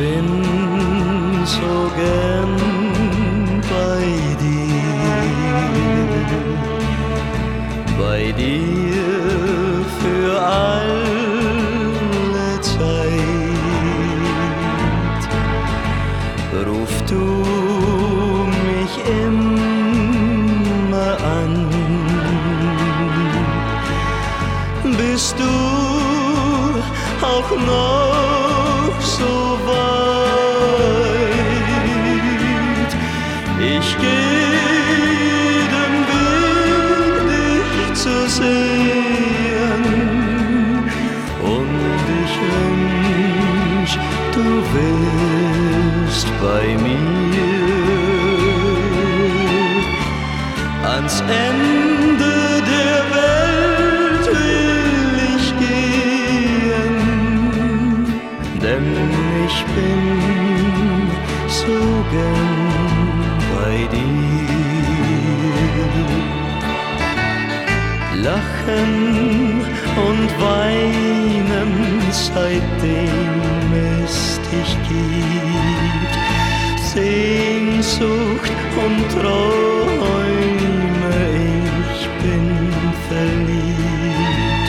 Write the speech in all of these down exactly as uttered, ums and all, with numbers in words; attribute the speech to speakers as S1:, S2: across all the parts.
S1: bin so gern bei dir, bei dir für alle Zeit. Ruf du mich immer an, bist du auch noch so weit. Ich geh den Weg, dich zu sehen, und ich wünsch, du wärst bei mir. Ans Ende der Welt will ich gehen, denn ich bin so gern bei dir. Lachen und weinen, seitdem es dich gibt, Sehnsucht und Träume, ich bin verliebt.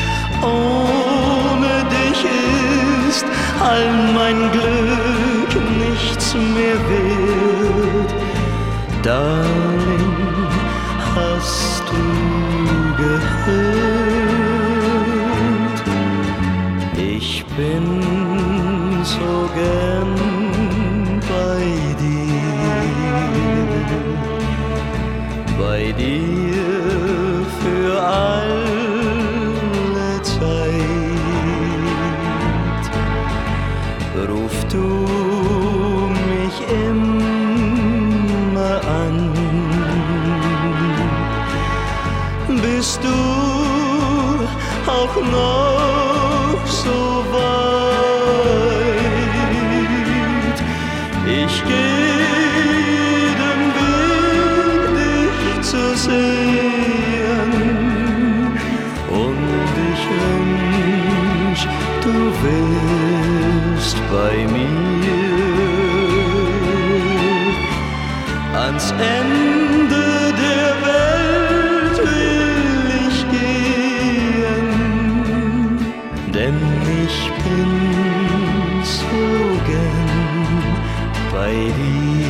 S1: Ohne dich ist all mein Glück nichts mehr wert. Darling, hast du gehört? Ich bin so gern bei dir, bei dir für alle Zeit. Ruf du mich immer an, bist du auch noch so weit. Ich geh den Weg, dich zu sehen, und ich wünsch, du wärst bei mir. Ans Ende der Welt will ich gehen, denn ich bin so gern bei dir.